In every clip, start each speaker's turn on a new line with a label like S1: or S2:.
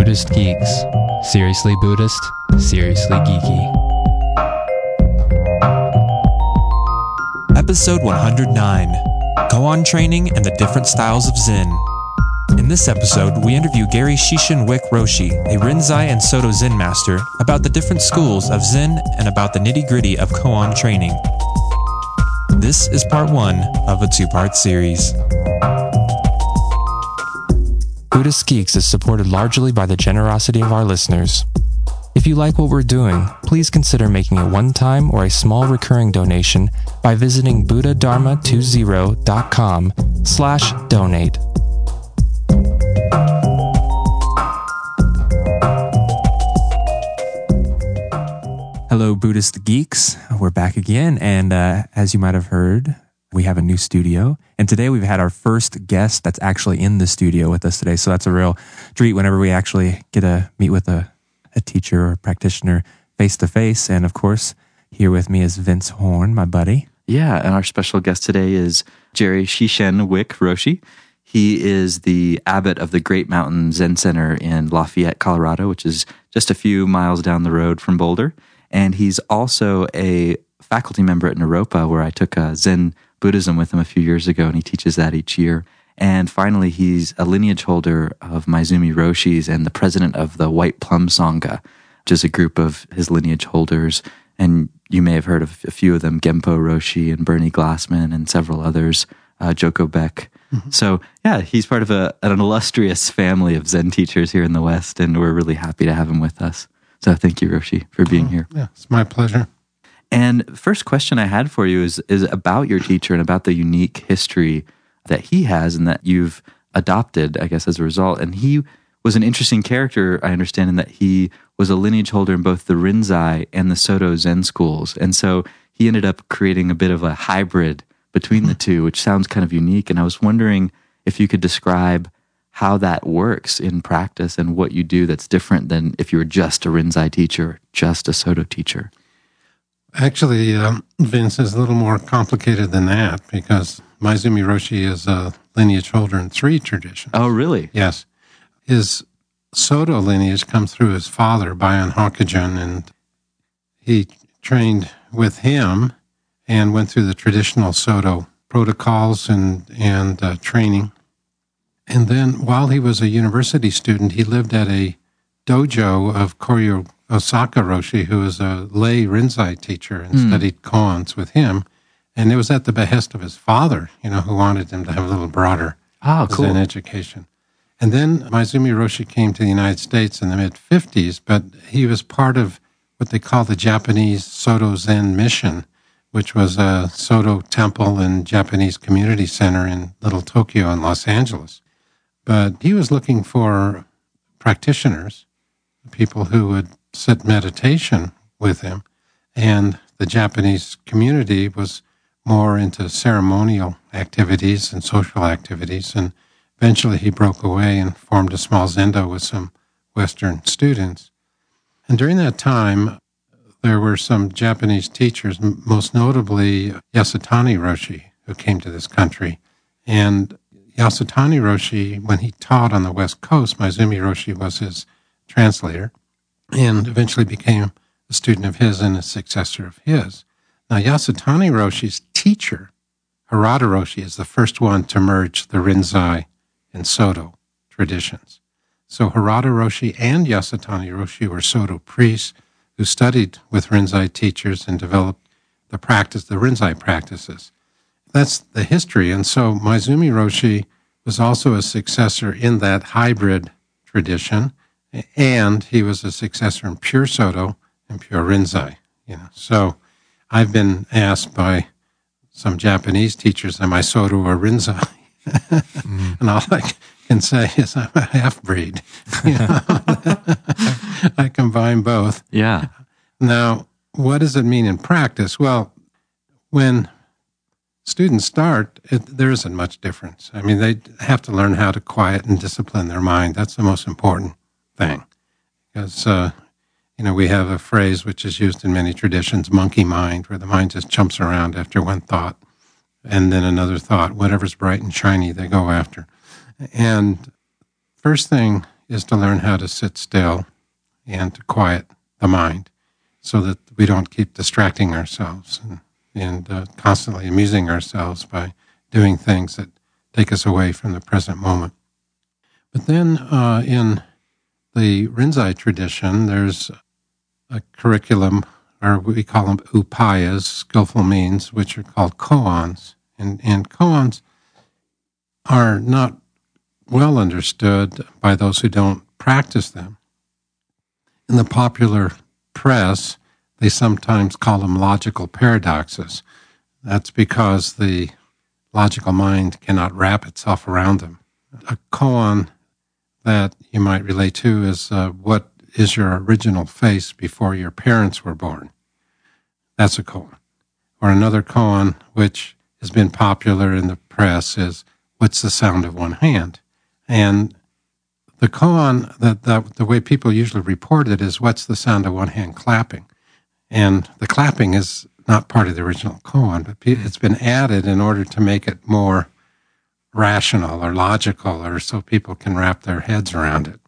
S1: Buddhist Geeks. Seriously Buddhist, seriously geeky.
S2: Episode 109, Koan Training and the Different Styles of Zen. In this episode, we interview Gary Shishin Wick Roshi, a Rinzai and Soto Zen master, about the different schools of Zen and about the nitty-gritty of Koan training. This is part one of a two-part series. Buddhist Geeks is supported largely by the generosity of our listeners. If you like what we're doing, please consider making a one-time or a small recurring donation by visiting buddhadharma20.com/donate. Hello, Buddhist Geeks. We're back again, and as you might have heard, we have a new studio. And today we've had our first guest that's actually in the studio with us today, so that's a real treat whenever we actually get to meet with a teacher or a practitioner face-to-face. And of course, here with me is Vince Horn, my buddy.
S3: Yeah, and our special guest today is Gary Shishin Wick Roshi. He is the abbot of the Great Mountain Zen Center in Lafayette, Colorado, which is just a few miles down the road from Boulder. And he's also a faculty member at Naropa, where I took Zen Buddhism with him a few years ago, and he teaches that each year. And finally, he's a lineage holder of Maezumi Roshi's and the president of the White Plum Sangha, which is a group of his lineage holders. And you may have heard of a few of them, Genpo Roshi and Bernie Glassman and several others, Joko Beck. Mm-hmm. So, yeah, he's part of an illustrious family of Zen teachers here in the West, and we're really happy to have him with us. So thank you, Roshi, for being here.
S4: Yeah, it's my pleasure.
S3: And first question I had for you is about your teacher and about the unique history that he has and that you've adopted, I guess, as a result. And he was an interesting character, I understand, in that he was a lineage holder in both the Rinzai and the Soto Zen schools. And so he ended up creating a bit of a hybrid between the two, which sounds kind of unique. And I was wondering if you could describe how that works in practice and what you do that's different than if you were just a Rinzai teacher or just a Soto teacher.
S4: Actually, Vince, is a little more complicated than that because Maezumi Roshi is a lineage holder in three traditions.
S3: Oh, really?
S4: Yes. His Soto lineage comes through his father, Bayan Hokujun, and he trained with him and went through the traditional Soto protocols and training. And then while he was a university student, he lived at a dojo of Koryo Osaka Roshi, who was a lay Rinzai teacher, and studied koans with him. And it was at the behest of his father, who wanted him to have a little broader Zen education. And then Maezumi Roshi came to the United States in the mid-50s, but he was part of what they call the Japanese Soto Zen Mission, which was a Soto temple and Japanese community center in Little Tokyo in Los Angeles. But he was looking for practitioners, people who would sit meditation with him. And the Japanese community was more into ceremonial activities and social activities. And eventually he broke away and formed a small zendo with some Western students. And during that time, there were some Japanese teachers, most notably Yasutani Roshi, who came to this country. And Yasutani Roshi, when he taught on the West Coast, Maezumi Roshi was his translator and eventually became a student of his and a successor of his. Now, Yasutani Roshi's teacher, Harada Roshi, is the first one to merge the Rinzai and Soto traditions. So Harada Roshi and Yasutani Roshi were Soto priests who studied with Rinzai teachers and developed the Rinzai practices. That's the history. And so Maezumi Roshi was also a successor in that hybrid tradition, and he was a successor in pure Soto and pure Rinzai. So I've been asked by some Japanese teachers, am I Soto or Rinzai? And all I can say is I'm a half-breed. I combine both.
S3: Yeah.
S4: Now, what does it mean in practice? Well, when students start, there isn't much difference. I mean, they have to learn how to quiet and discipline their mind. That's the most important thing. Because, we have a phrase which is used in many traditions, monkey mind, where the mind just jumps around after one thought and then another thought. Whatever's bright and shiny, they go after. And first thing is to learn how to sit still and to quiet the mind so that we don't keep distracting ourselves and constantly amusing ourselves by doing things that take us away from the present moment. But then in the Rinzai tradition, there's a curriculum, or we call them upayas, skillful means, which are called koans. And koans are not well understood by those who don't practice them. In the popular press, they sometimes call them logical paradoxes. That's because the logical mind cannot wrap itself around them. A koan that you might relate to is what is your original face before your parents were born? That's a koan. Or another koan, which has been popular in the press, is what's the sound of one hand? And the koan, that the way people usually report it is what's the sound of one hand clapping? And the clapping is not part of the original koan, but it's been added in order to make it more rational or logical, or so people can wrap their heads around it.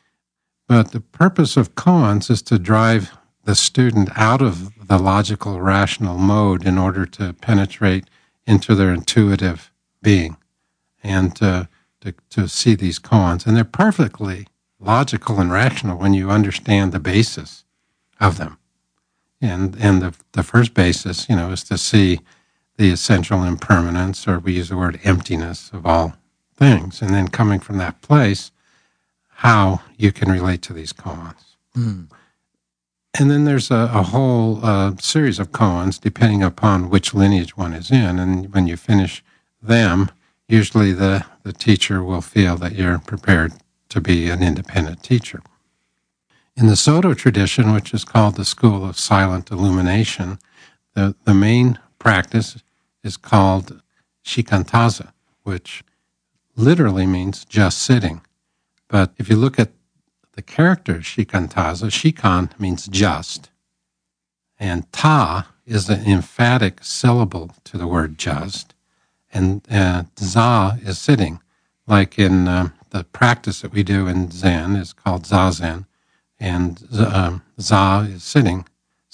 S4: But the purpose of koans is to drive the student out of the logical, rational mode in order to penetrate into their intuitive being and to see these koans. And they're perfectly logical and rational when you understand the basis of them. And the first basis, is to see the essential impermanence, or we use the word emptiness, of all things. And then coming from that place, how you can relate to these koans. Mm. And then there's a whole series of koans, depending upon which lineage one is in. And when you finish them, usually the teacher will feel that you're prepared to be an independent teacher. In the Soto tradition, which is called the School of Silent Illumination, the main practice is called shikantaza, which literally means just sitting. But if you look at the character shikantaza, shikan means just, and ta is an emphatic syllable to the word just, and za is sitting. Like in the practice that we do in Zen is called zazen, and za is sitting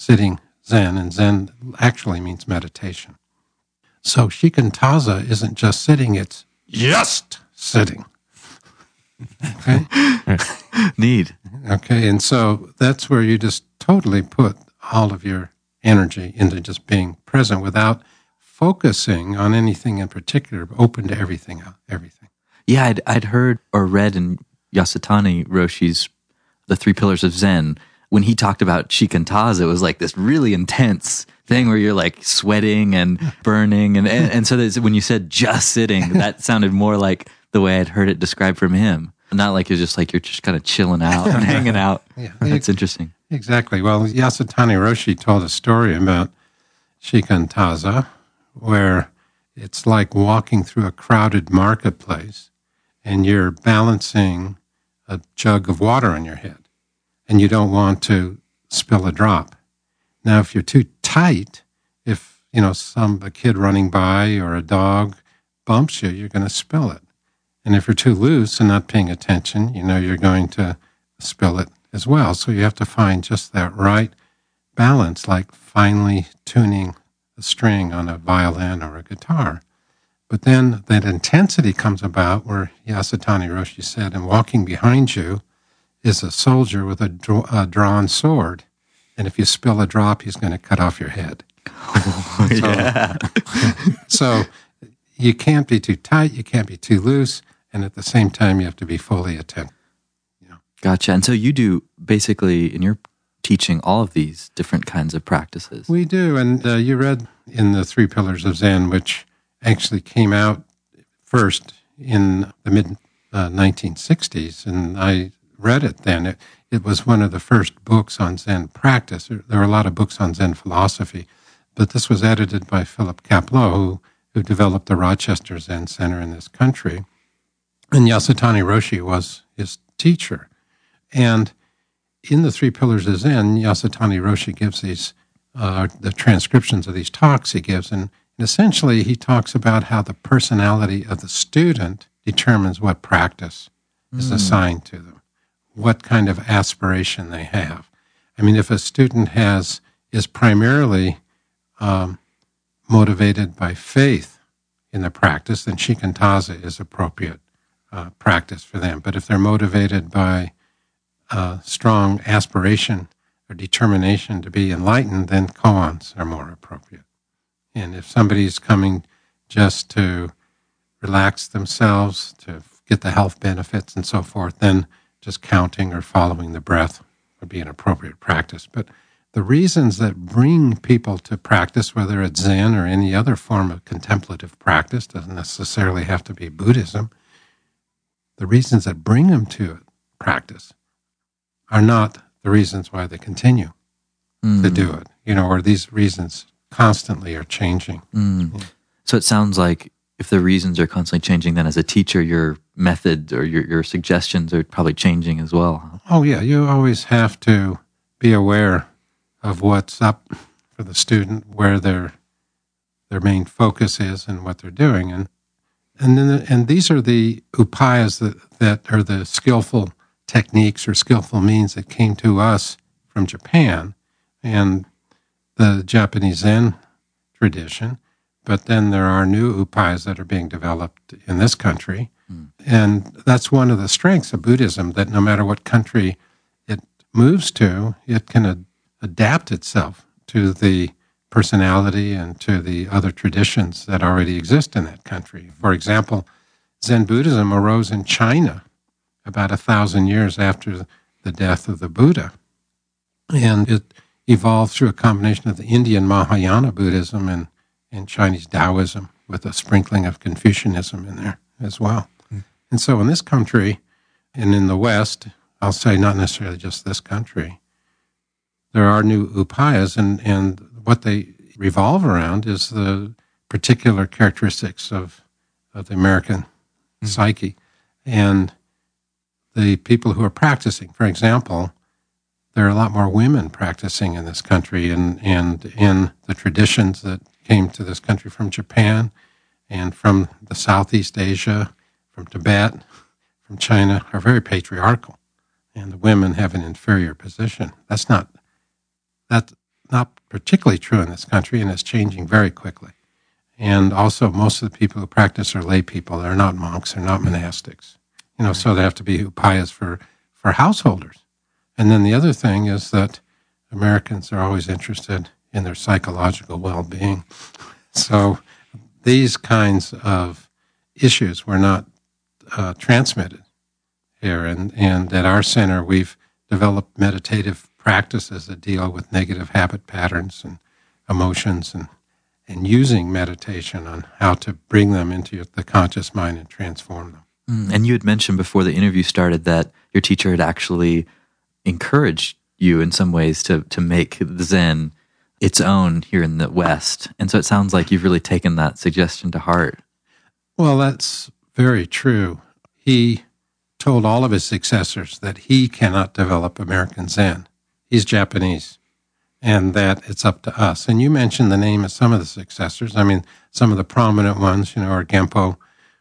S4: Zen, and Zen actually means meditation. So shikantaza isn't just sitting, it's just sitting. Okay?
S3: Neat.
S4: Okay, and so that's where you just totally put all of your energy into just being present without focusing on anything in particular, open to everything.
S3: Yeah, I'd heard or read in Yasutani Roshi's The Three Pillars of Zen, when he talked about shikantaza, it was like this really intense thing where you're like sweating and burning. And so when you said just sitting, that sounded more like the way I'd heard it described from him. Not like it's just like you're just kind of chilling out and hanging out. Yeah, that's interesting.
S4: Exactly. Well, Yasutani Roshi told a story about shikantaza where it's like walking through a crowded marketplace and you're balancing a jug of water on your head and you don't want to spill a drop. Now, if you're too tight, if, a kid running by or a dog bumps you, you're going to spill it. And if you're too loose and not paying attention, you're going to spill it as well. So you have to find just that right balance, like finely tuning a string on a violin or a guitar. But then that intensity comes about where Yasutani Roshi said, and walking behind you is a soldier with a drawn sword. And if you spill a drop, he's going to cut off your head.
S3: Yeah.
S4: So you can't be too tight, you can't be too loose, and at the same time, you have to be fully attentive.
S3: Gotcha. And so you do basically, in your teaching, all of these different kinds of practices.
S4: We do, and you read in the Three Pillars of Zen, which actually came out first in the mid-1960s, and I read it then. It was one of the first books on Zen practice. There were a lot of books on Zen philosophy, but this was edited by Philip Kapleau, who developed the Rochester Zen Center in this country. And Yasutani Roshi was his teacher. And in the Three Pillars of Zen, Yasutani Roshi gives these, the transcriptions of these talks he gives, and essentially he talks about how the personality of the student determines what practice is assigned to them. what kind of aspiration they have. I mean, if a student is primarily motivated by faith in the practice, then shikantaza is appropriate practice for them. But if they're motivated by strong aspiration or determination to be enlightened, then koans are more appropriate. And if somebody's coming just to relax themselves, to get the health benefits and so forth, then just counting or following the breath would be an appropriate practice. But the reasons that bring people to practice, whether it's Zen or any other form of contemplative practice, doesn't necessarily have to be Buddhism, the reasons that bring them to practice are not the reasons why they continue to do it, or these reasons constantly are changing. Yeah.
S3: So it sounds like if the reasons are constantly changing, then as a teacher, your method or your suggestions are probably changing as well.
S4: Oh, yeah. You always have to be aware of what's up for the student, where their main focus is and what they're doing. And these are the upayas that are the skillful techniques or skillful means that came to us from Japan and the Japanese Zen tradition. But then there are new upayas that are being developed in this country. And that's one of the strengths of Buddhism, that no matter what country it moves to, it can adapt itself to the personality and to the other traditions that already exist in that country. For example, Zen Buddhism arose in China about 1,000 years after the death of the Buddha. And it evolved through a combination of the Indian Mahayana Buddhism and Chinese Taoism, with a sprinkling of Confucianism in there as well. And so in this country, and in the West, I'll say not necessarily just this country, there are new upayas, and what they revolve around is the particular characteristics of the American psyche. And the people who are practicing, for example, there are a lot more women practicing in this country, and in the traditions that came to this country from Japan and from the Southeast Asia, from Tibet, from China, are very patriarchal, and the women have an inferior position. That's not particularly true in this country, and it's changing very quickly. And also, most of the people who practice are lay people. They're not monks. They're not monastics. So they have to be upayas for householders. And then the other thing is that Americans are always interested in their psychological well-being. So these kinds of issues were not transmitted here. And at our center, we've developed meditative practices that deal with negative habit patterns and emotions, and using meditation on how to bring them into the conscious mind and transform them.
S3: And you had mentioned before the interview started that your teacher had actually encouraged you in some ways to make the Zen its own here in the West. And so it sounds like you've really taken that suggestion to heart.
S4: Well, that's very true. He told all of his successors that he cannot develop American Zen. He's Japanese, and that it's up to us. And you mentioned the name of some of the successors. I mean, some of the prominent ones, are Genpo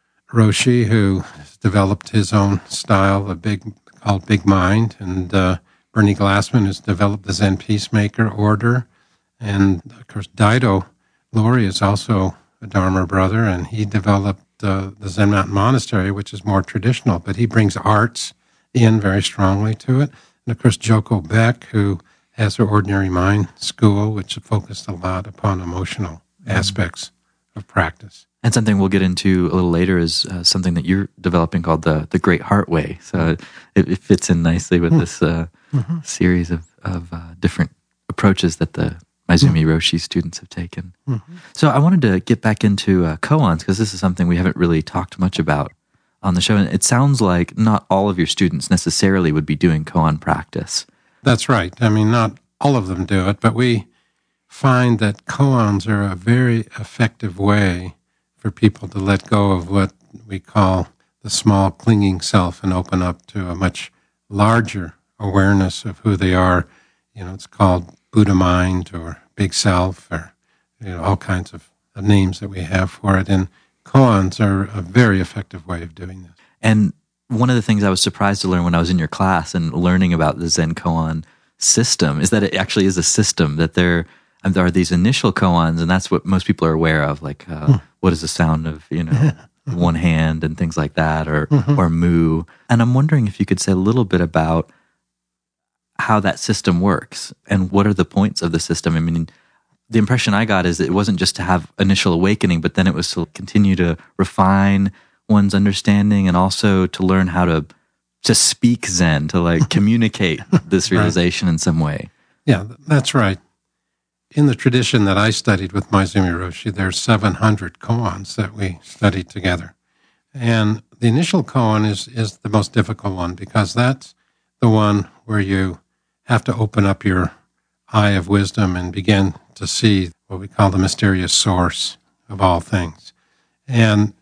S4: Roshi, who developed his own style called Big Mind, and Bernie Glassman, who's developed the Zen Peacemaker order. And, of course, Daido Loori is also a Dharma brother, and he developed the Zen Mountain Monastery, which is more traditional, but he brings arts in very strongly to it. And, of course, Joko Beck, who has her Ordinary Mind School, which focused a lot upon emotional aspects of practice.
S3: And something we'll get into a little later is something that you're developing called the Great Heart Way. So it fits in nicely with this series of different approaches that the Maezumi Roshi students have taken. So I wanted to get back into koans, because this is something we haven't really talked much about on the show. And it sounds like not all of your students necessarily would be doing koan practice.
S4: That's right. I mean, not all of them do it, but we find that koans are a very effective way for people to let go of what we call the small clinging self and open up to a much larger awareness of who they are. It's called Buddha mind or big self, or all kinds of names that we have for it. And koans are a very effective way of doing this.
S3: And one of the things I was surprised to learn when I was in your class and learning about the Zen koan system is that it actually is a system, that there are these initial koans, and that's what most people are aware of, like what is the sound of, one hand and things like that, or mu. And I'm wondering if you could say a little bit about how that system works and what are the points of the system. I mean, the impression I got is that it wasn't just to have initial awakening, but then it was to continue to refine one's understanding and also to learn how to speak Zen, to like communicate this realization in some way.
S4: Yeah, that's right. In the tradition that I studied with Maezumi Roshi, there's 700 koans that we studied together. And the initial koan is the most difficult one because that's the one where you have to open up your eye of wisdom and begin to see what we call the mysterious source of all things. And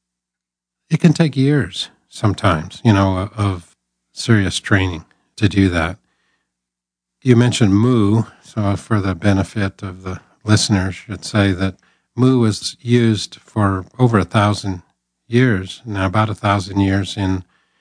S4: it can take years sometimes, of serious training to do that. You mentioned mu, so for the benefit of the listeners, should say that mu was used for over 1,000 years, now about 1,000 years in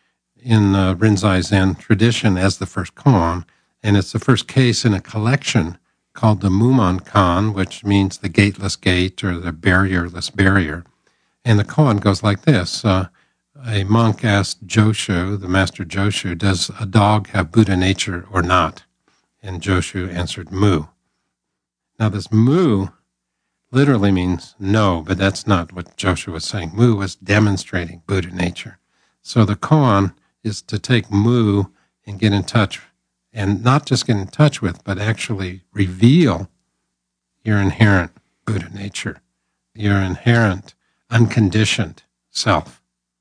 S4: Rinzai Zen tradition as the first koan, and it's the first case in a collection called the Mumon Kan, which means the gateless gate or the barrierless barrier. And the koan goes like this. A monk asked Joshu, the master Joshu, does a dog have Buddha nature or not? And Joshu answered, mu. Now this mu literally means no, but that's not what Joshu was saying. Mu was demonstrating Buddha nature. So the koan is to take mu and get in touch, and not just get in touch with, but actually reveal your inherent Buddha nature, your inherent unconditioned self.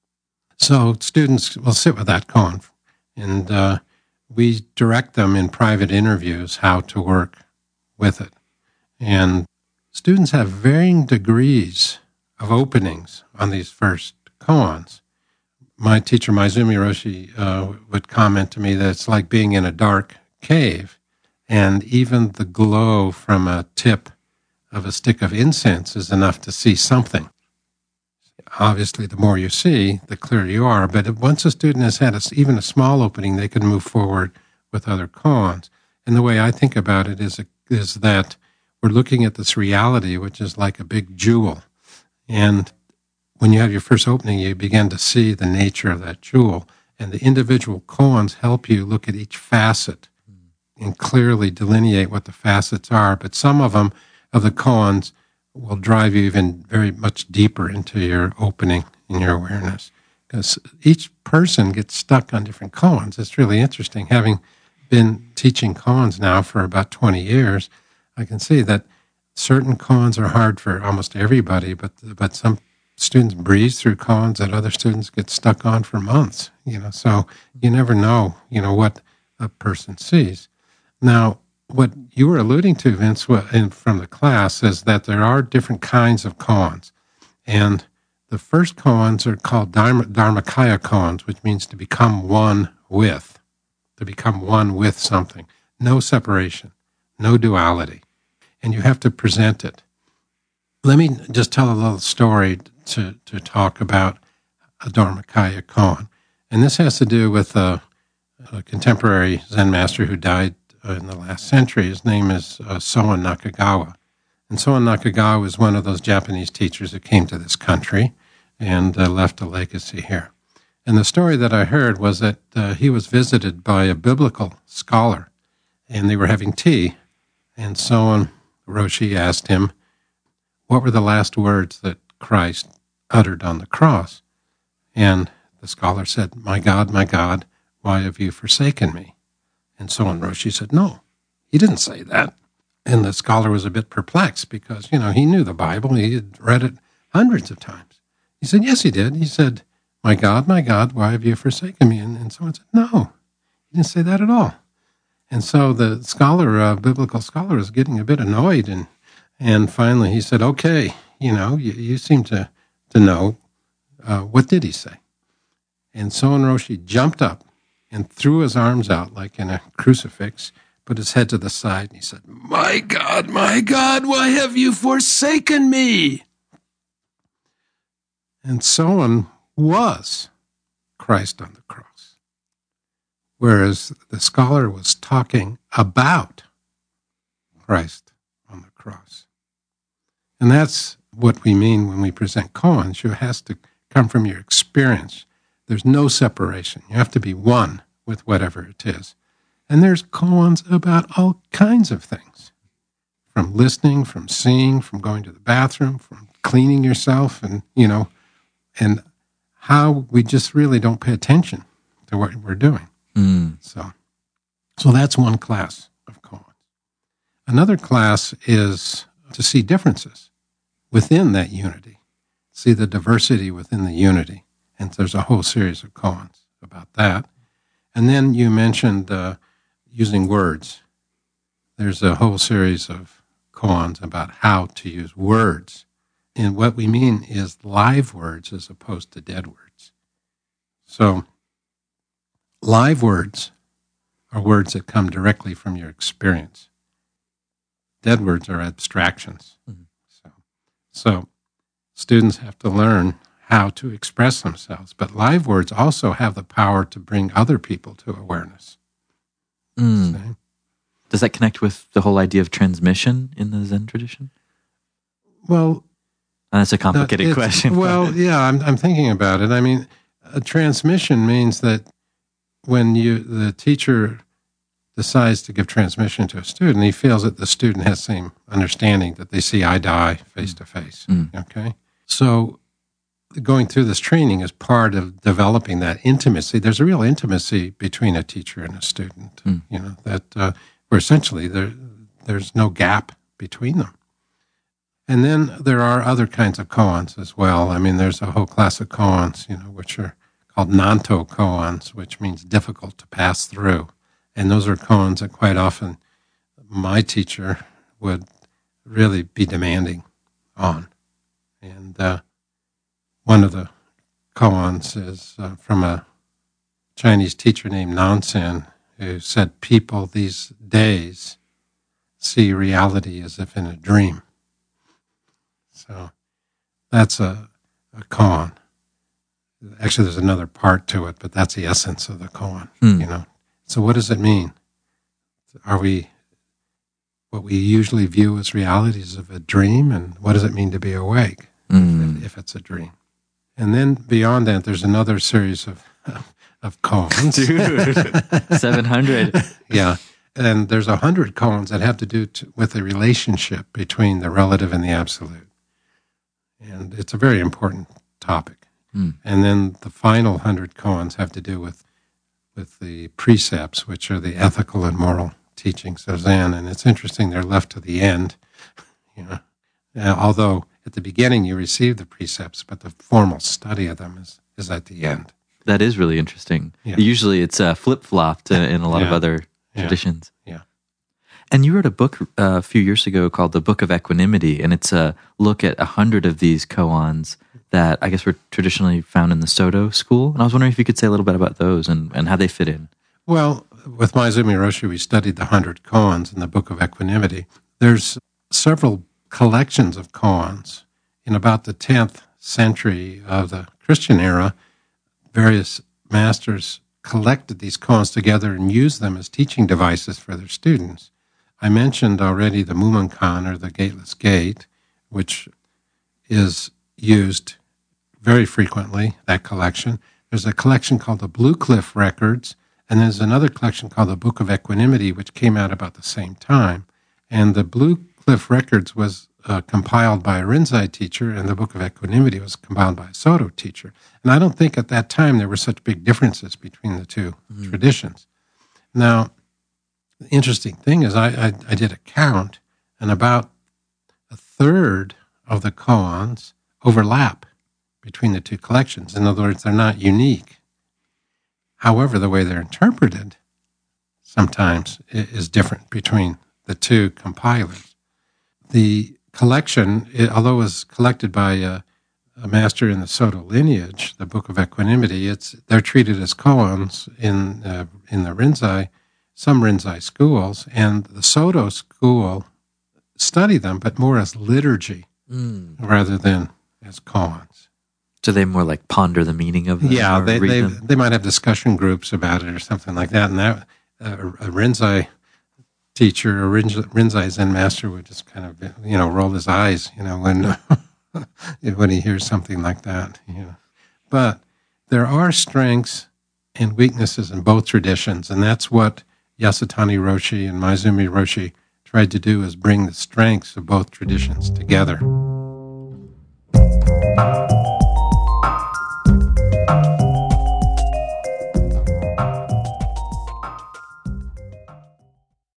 S4: So students will sit with that koan, and we direct them in private interviews how to work with it. And students have varying degrees of openings on these first koans. My teacher, Maezumi Roshi, would comment to me that it's like being in a dark cave, and even the glow from a tip of a stick of incense is enough to see something. Obviously, the more you see, the clearer you are. But once a student has had even a small opening, they can move forward with other koans. And the way I think about it is that we're looking at this reality, which is like a big jewel. And when you have your first opening, you begin to see the nature of that jewel. And the individual koans help you look at each facet and clearly delineate what the facets are. But some of the koans, will drive you even very much deeper into your opening in your awareness. Because each person gets stuck on different koans. It's really interesting. Having been teaching koans now for about 20 years, I can see that certain koans are hard for almost everybody, but some students breeze through koans that other students get stuck on for months. So you never know, what a person sees. Now, what you were alluding to, Vince, from the class, is that there are different kinds of koans. And the first koans are called Dharmakaya koans, which means to become one with something. No separation, no duality. And you have to present it. Let me just tell a little story to talk about a Dharmakaya koan. And this has to do with a contemporary Zen master who died in the last century. His name is Soen Nakagawa. And Soen Nakagawa was one of those Japanese teachers who came to this country and left a legacy here. And the story that I heard was that he was visited by a biblical scholar, and they were having tea, and Soen Roshi asked him, what were the last words that Christ uttered on the cross? And the scholar said, my God, why have you forsaken me? And Soen Roshi said, no, he didn't say that. And the scholar was a bit perplexed because, he knew the Bible. He had read it hundreds of times. He said, yes, he did. He said, my God, why have you forsaken me? And someone said, no, he didn't say that at all. And so the scholar, biblical scholar, was getting a bit annoyed. And finally he said, okay, you seem to know. What did he say? And Soen Roshi jumped up and threw his arms out like in a crucifix, put his head to the side, and he said, my God, why have you forsaken me? And Soen was Christ on the cross, whereas the scholar was talking about Christ on the cross. And that's what we mean when we present koans. It has to come from your experience. There's no separation. You have to be one with whatever it is. And there's koans about all kinds of things, from listening, from seeing, from going to the bathroom, from cleaning yourself, and, and how we just really don't pay attention to what we're doing. So that's one class of koans. Another class is to see differences within that unity, see the diversity within the unity. And there's a whole series of koans about that. And then you mentioned using words. There's a whole series of koans about how to use words. And what we mean is live words as opposed to dead words. So live words are words that come directly from your experience. Dead words are abstractions. So students have to learn how to express themselves. But live words also have the power to bring other people to awareness.
S3: Does that connect with the whole idea of transmission in the Zen tradition?
S4: Well,
S3: that's a complicated question.
S4: Well, yeah, I'm thinking about it. I mean, a transmission means that when the teacher decides to give transmission to a student, he feels that the student has the same understanding, that they see eye to eye, face to face. Okay? So going through this training is part of developing that intimacy. There's a real intimacy between a teacher and a student, that where essentially there's no gap between them. And then there are other kinds of koans as well. I mean, there's a whole class of koans, which are called nanto koans, which means difficult to pass through. And those are koans that quite often my teacher would really be demanding on. And one of the koans is from a Chinese teacher named Nansen, who said people these days see reality as if in a dream. So that's a koan. Actually, there's another part to it, but that's the essence of the koan, So what does it mean? Are we what we usually view as realities of a dream, and what does it mean to be awake if it's a dream? And then beyond that, there's another series of koans.
S3: Dude, 700.
S4: Yeah, and there's 100 koans that have to do with the relationship between the relative and the absolute. And it's a very important topic. And then the final 100 koans have to do with the precepts, which are the ethical and moral teachings of Zen. And it's interesting, they're left to the end, although at the beginning you receive the precepts, but the formal study of them is at the end.
S3: That is really interesting. Yeah. Usually it's flip-flopped in a lot of other traditions.
S4: Yeah.
S3: And you wrote a book a few years ago called The Book of Equanimity, and it's a look at 100 of these koans that I guess were traditionally found in the Soto school. And I was wondering if you could say a little bit about those and how they fit in.
S4: Well, with Maezumi Roshi, we studied the 100 koans in the Book of Equanimity. There's several collections of koans. In about the 10th century of the Christian era, various masters collected these koans together and used them as teaching devices for their students. I mentioned already the Mumonkan, or the Gateless Gate, which is used very frequently, that collection. There's a collection called the Blue Cliff Records, and there's another collection called the Book of Equanimity, which came out about the same time. And the Blue Cliff Records was compiled by a Rinzai teacher, and the Book of Equanimity was compiled by a Soto teacher. And I don't think at that time there were such big differences between the two traditions. Now, the interesting thing is I did a count, and about a third of the koans overlap between the two collections. In other words, they're not unique. However, the way they're interpreted sometimes is different between the two compilers. The collection, although it was collected by a master in the Soto lineage, the Book of Equanimity, they're treated as koans in the Rinzai, some Rinzai schools, and the Soto school study them, but more as liturgy rather than as koans.
S3: Do they more like ponder the meaning of them?
S4: Yeah,
S3: or read them?
S4: they might have discussion groups about it or something like that. And that a Rinzai teacher, a Rinzai Zen master would just kind of, roll his eyes, when he hears something like that. But there are strengths and weaknesses in both traditions, and that's what Yasutani Roshi and Maezumi Roshi tried to do, is bring the strengths of both traditions together.